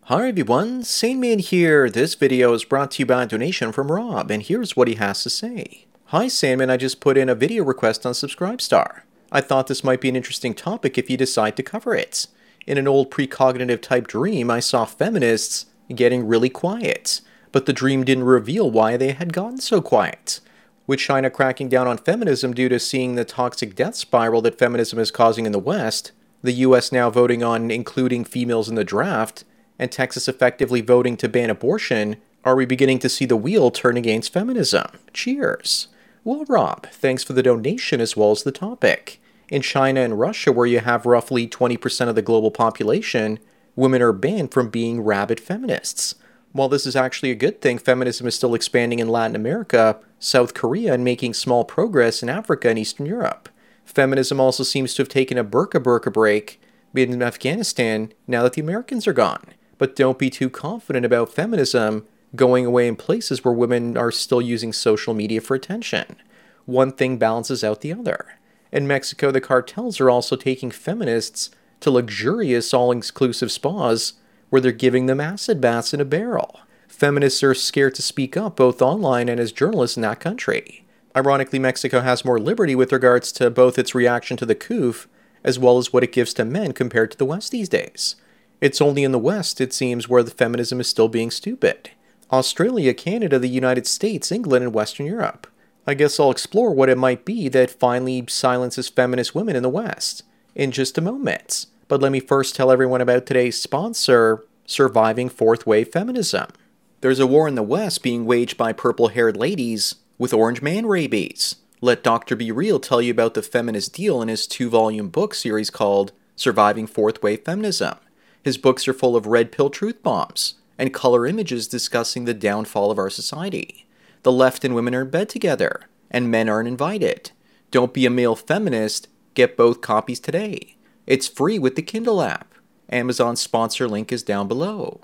Hi everyone, Saneman here. This video is brought to you by a donation from Rob, and here's what he has to say. Hi Sandman, I just put in a video request on Subscribestar. I thought this might be an interesting topic if you decide to cover it. In an old precognitive type dream, I saw feminists getting really quiet, but the dream didn't reveal why they had gotten so quiet. With China cracking down on feminism due to seeing the toxic death spiral that feminism is causing in the West, the US now voting on including females in the draft, and Texas effectively voting to ban abortion, are we beginning to see the wheel turn against feminism? Cheers. Well, Rob, thanks for the donation as well as the topic. In China and Russia, where you have roughly 20% of the global population, women are banned from being rabid feminists. While this is actually a good thing, feminism is still expanding in Latin America, South Korea, and making small progress in Africa and Eastern Europe. Feminism also seems to have taken a burqa break in Afghanistan now that the Americans are gone. But don't be too confident about feminism going away in places where women are still using social media for attention. One thing balances out the other. In Mexico, the cartels are also taking feminists to luxurious all-inclusive spas where they're giving them acid baths in a barrel. Feminists are scared to speak up both online and as journalists in that country. Ironically, Mexico has more liberty with regards to both its reaction to the coup as well as what it gives to men compared to the West these days. It's only in the West, it seems, where the feminism is still being stupid. Australia, Canada, the United States, England, and Western Europe. I guess I'll explore what it might be that finally silences feminist women in the West in just a moment. But let me first tell everyone about today's sponsor, Surviving Fourth Wave Feminism. There's a war in the West being waged by purple-haired ladies with orange man rabies. Let Dr. Be Real tell you about the feminist deal in his 2-volume book series called Surviving Fourth Wave Feminism. His books are full of red pill truth bombs and color images discussing the downfall of our society. The left and women are in bed together, and men aren't invited. Don't be a male feminist, get both copies today. It's free with the Kindle app. Amazon's sponsor link is down below.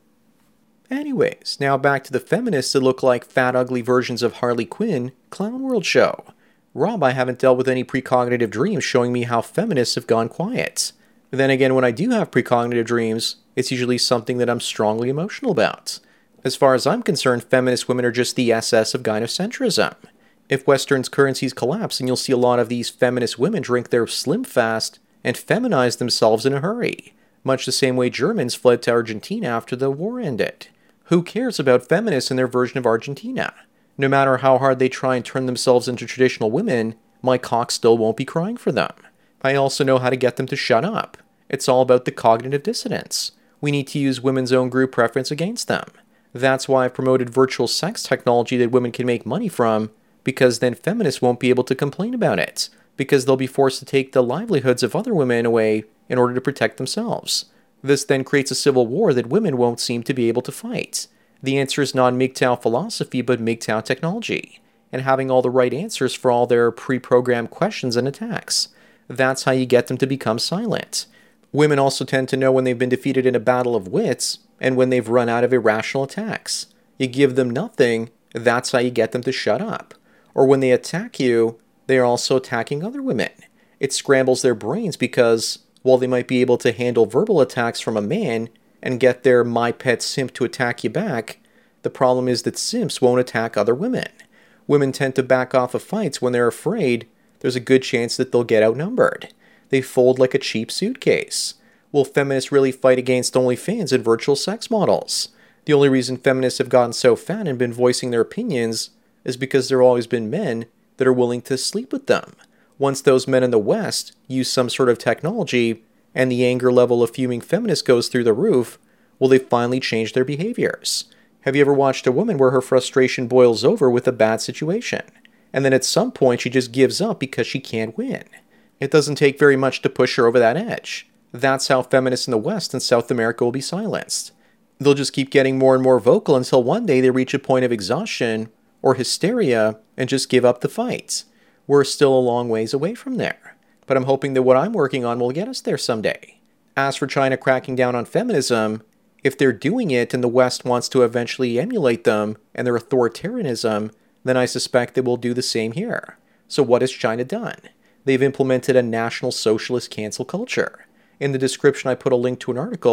Anyways, now back to the feminists that look like fat ugly versions of Harley Quinn Clown World show. Rob, I haven't dealt with any precognitive dreams showing me how feminists have gone quiet. Then again, when I do have precognitive dreams, it's usually something that I'm strongly emotional about. As far as I'm concerned, feminist women are just the SS of gynocentrism. If Western's currencies collapse, then you'll see a lot of these feminist women drink their Slim Fast and feminize themselves in a hurry, much the same way Germans fled to Argentina after the war ended. Who cares about feminists and their version of Argentina? No matter how hard they try and turn themselves into traditional women, my cock still won't be crying for them. I also know how to get them to shut up. It's all about the cognitive dissonance. We need to use women's own group preference against them. That's why I've promoted virtual sex technology that women can make money from, because then feminists won't be able to complain about it, because they'll be forced to take the livelihoods of other women away in order to protect themselves. This then creates a civil war that women won't seem to be able to fight. The answer is not MGTOW philosophy, but MGTOW technology, and having all the right answers for all their pre-programmed questions and attacks. That's how you get them to become silent. Women also tend to know when they've been defeated in a battle of wits and when they've run out of irrational attacks. You give them nothing, that's how you get them to shut up. Or when they attack you, they are also attacking other women. It scrambles their brains because, while they might be able to handle verbal attacks from a man and get their my pet simp to attack you back, the problem is that simps won't attack other women. Women tend to back off of fights when they're afraid there's a good chance that they'll get outnumbered. They fold like a cheap suitcase. Will feminists really fight against OnlyFans and virtual sex models? The only reason feminists have gotten so fat and been voicing their opinions is because there have always been men that are willing to sleep with them. Once those men in the West use some sort of technology and the anger level of fuming feminists goes through the roof, will they finally change their behaviors? Have you ever watched a woman where her frustration boils over with a bad situation, and then at some point she just gives up because she can't win? It doesn't take very much to push her over that edge. That's how feminists in the West and South America will be silenced. They'll just keep getting more and more vocal until one day they reach a point of exhaustion or hysteria and just give up the fight. We're still a long ways away from there, but I'm hoping that what I'm working on will get us there someday. As for China cracking down on feminism, if they're doing it and the West wants to eventually emulate them and their authoritarianism, then I suspect they will do the same here. So what has China done? They've implemented a national socialist cancel culture. In the description I put a link to an article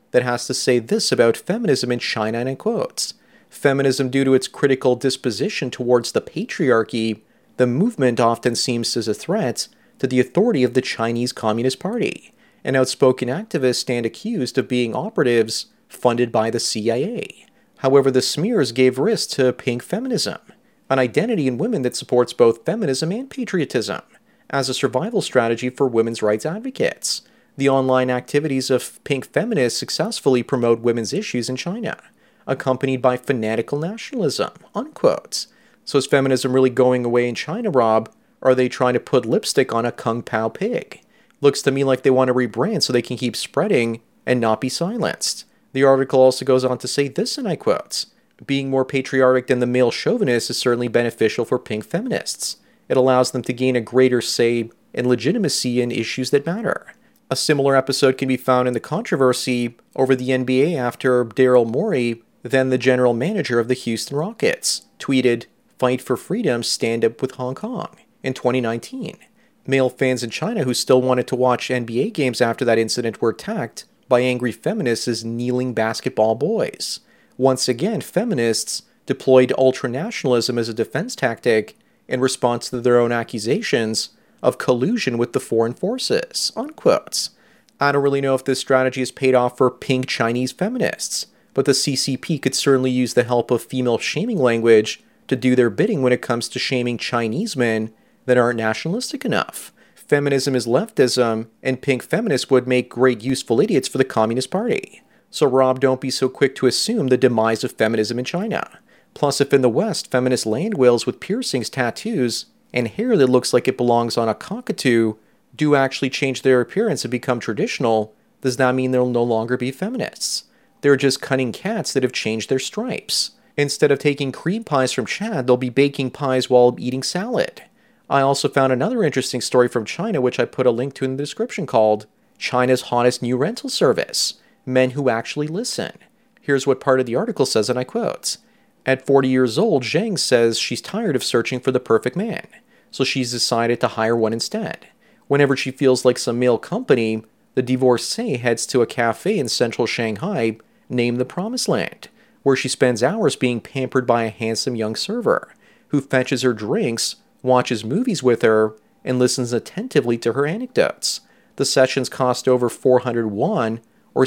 that has to say this about feminism in China, and I quote, "Feminism, due to its critical disposition towards the patriarchy, the movement often seems as a threat to the authority of the Chinese Communist Party, and outspoken activists stand accused of being operatives funded by the CIA. However, the smears gave rise to pink feminism, an identity in women that supports both feminism and patriotism, as a survival strategy for women's rights advocates. The online activities of pink feminists successfully promote women's issues in China, accompanied by fanatical nationalism," unquote. So is feminism really going away in China, Rob? Or are they trying to put lipstick on a Kung Pao pig? Looks to me like they want to rebrand so they can keep spreading and not be silenced. The article also goes on to say this, and I quote, "Being more patriotic than the male chauvinist is certainly beneficial for pink feminists. It allows them to gain a greater say and legitimacy in issues that matter." A similar episode can be found in the controversy over the NBA after Daryl Morey, then the general manager of the Houston Rockets, tweeted, "Fight for freedom, stand up with Hong Kong," in 2019. Male fans in China who still wanted to watch NBA games after that incident were attacked by angry feminists as kneeling basketball boys. Once again, feminists deployed ultranationalism as a defense tactic in response to their own accusations of collusion with the foreign forces, unquote. I don't really know if this strategy has paid off for pink Chinese feminists, but the CCP could certainly use the help of female shaming language to do their bidding when it comes to shaming Chinese men that aren't nationalistic enough. Feminism is leftism, and pink feminists would make great useful idiots for the Communist Party. So Rob, don't be so quick to assume the demise of feminism in China. Plus, if in the West, feminist land whales with piercings, tattoos, and hair that looks like it belongs on a cockatoo do actually change their appearance and become traditional, does that mean they'll no longer be feminists? They're just cunning cats that have changed their stripes. Instead of taking cream pies from Chad, they'll be baking pies while eating salad. I also found another interesting story from China, which I put a link to in the description, called "China's Hottest New Rental Service, Men Who Actually Listen." Here's what part of the article says, and I quote, "At 40 years old, Zheng says she's tired of searching for the perfect man, so she's decided to hire one instead. Whenever she feels like some male company, the divorcee heads to a cafe in central Shanghai named the Promised Land, where she spends hours being pampered by a handsome young server, who fetches her drinks, watches movies with her, and listens attentively to her anecdotes. The sessions cost over 400 won, or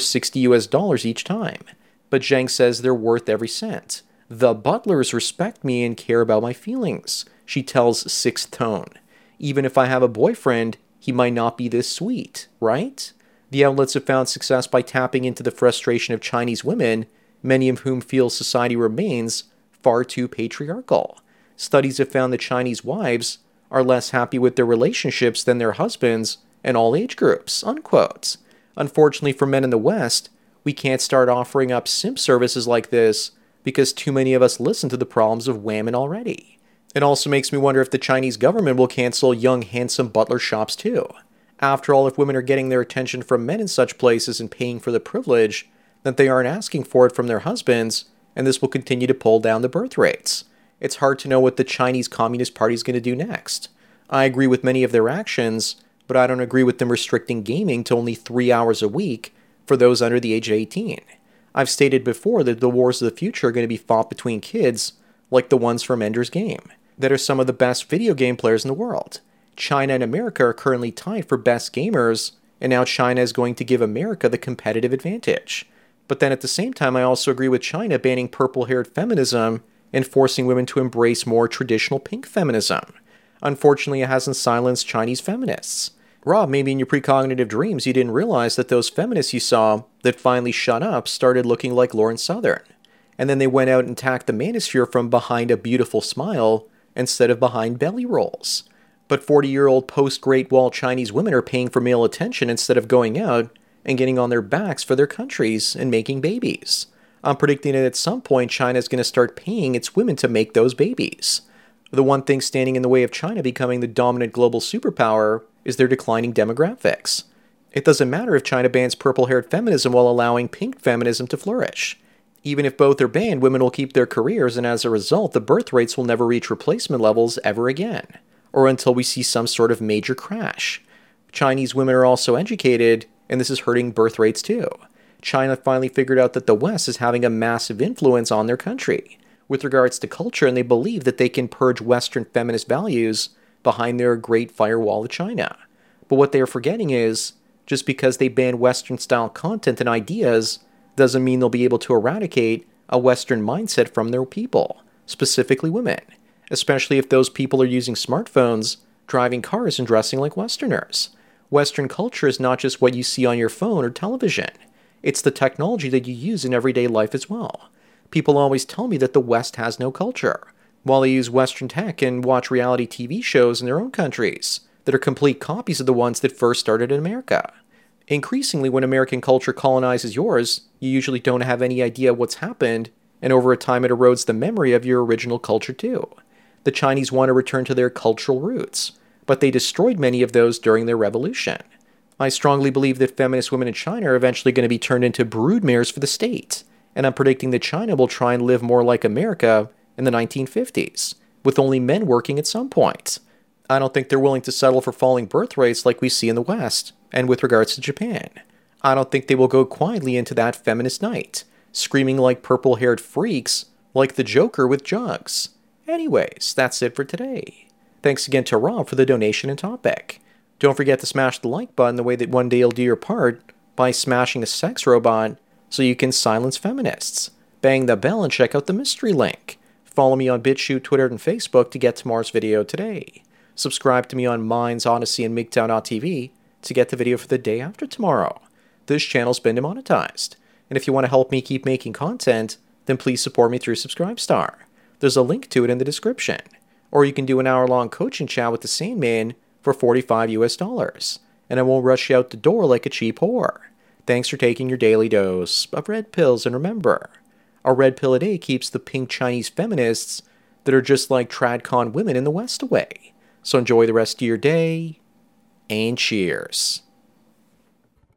$60 each time. But Zheng says they're worth every cent. The butlers respect me and care about my feelings," she tells Sixth Tone. "Even if I have a boyfriend, he might not be this sweet, right?" The outlets have found success by tapping into the frustration of Chinese women, many of whom feel society remains far too patriarchal. Studies have found that Chinese wives are less happy with their relationships than their husbands in all age groups, unquote. Unfortunately for men in the West, we can't start offering up simp services like this because too many of us listen to the problems of women already. It also makes me wonder if the Chinese government will cancel young, handsome butler shops too. After all, if women are getting their attention from men in such places and paying for the privilege, then they aren't asking for it from their husbands, and this will continue to pull down the birth rates. It's hard to know what the Chinese Communist Party is going to do next. I agree with many of their actions, but I don't agree with them restricting gaming to only 3 hours a week for those under the age of 18. I've stated before that the wars of the future are going to be fought between kids, like the ones from Ender's Game, that are some of the best video game players in the world. China and America are currently tied for best gamers, and now China is going to give America the competitive advantage. But then at the same time, I also agree with China banning purple-haired feminism and forcing women to embrace more traditional pink feminism. Unfortunately, it hasn't silenced Chinese feminists. Rob, maybe in your precognitive dreams you didn't realize that those feminists you saw that finally shut up started looking like Lauren Southern. And then they went out and attacked the manosphere from behind a beautiful smile instead of behind belly rolls. But 40-year-old post-Great Wall Chinese women are paying for male attention instead of going out and getting on their backs for their countries and making babies. I'm predicting that at some point China is going to start paying its women to make those babies. The one thing standing in the way of China becoming the dominant global superpower is their declining demographics. It doesn't matter if China bans purple-haired feminism while allowing pink feminism to flourish. Even if both are banned, women will keep their careers, and as a result, the birth rates will never reach replacement levels ever again, or until we see some sort of major crash. Chinese women are also educated, and this is hurting birth rates too. China finally figured out that the West is having a massive influence on their country with regards to culture, and they believe that they can purge Western feminist values behind their great firewall of China. But what they are forgetting is, just because they ban Western-style content and ideas doesn't mean they'll be able to eradicate a Western mindset from their people, specifically women, especially if those people are using smartphones, driving cars, and dressing like Westerners. Western culture is not just what you see on your phone or television. It's the technology that you use in everyday life as well. People always tell me that the West has no culture, while they use Western tech and watch reality TV shows in their own countries that are complete copies of the ones that first started in America. Increasingly, when American culture colonizes yours, you usually don't have any idea what's happened, and over a time it erodes the memory of your original culture too. The Chinese want to return to their cultural roots, but they destroyed many of those during their revolution. I strongly believe that feminist women in China are eventually going to be turned into broodmares for the state, and I'm predicting that China will try and live more like America in the 1950s, with only men working at some point. I don't think they're willing to settle for falling birth rates like we see in the West, and with regards to Japan. I don't think they will go quietly into that feminist night, screaming like purple-haired freaks like the Joker with jugs. Anyways, that's it for today. Thanks again to Rob for the donation and topic. Don't forget to smash the like button the way that one day you'll do your part by smashing a sex robot so you can silence feminists. Bang the bell and check out the mystery link. Follow me on BitChute, Twitter, and Facebook to get tomorrow's video today. Subscribe to me on Minds, Odyssey, and MGTOW.tv to get the video for the day after tomorrow. This channel's been demonetized, and if you want to help me keep making content, then please support me through Subscribestar. There's a link to it in the description. Or you can do an hour-long coaching chat with the Sandman for $45 and I won't rush you out the door like a cheap whore. Thanks for taking your daily dose of red pills, and remember, a red pill a day keeps the pink Chinese feminists that are just like tradcon women in the West away. So enjoy the rest of your day, and cheers.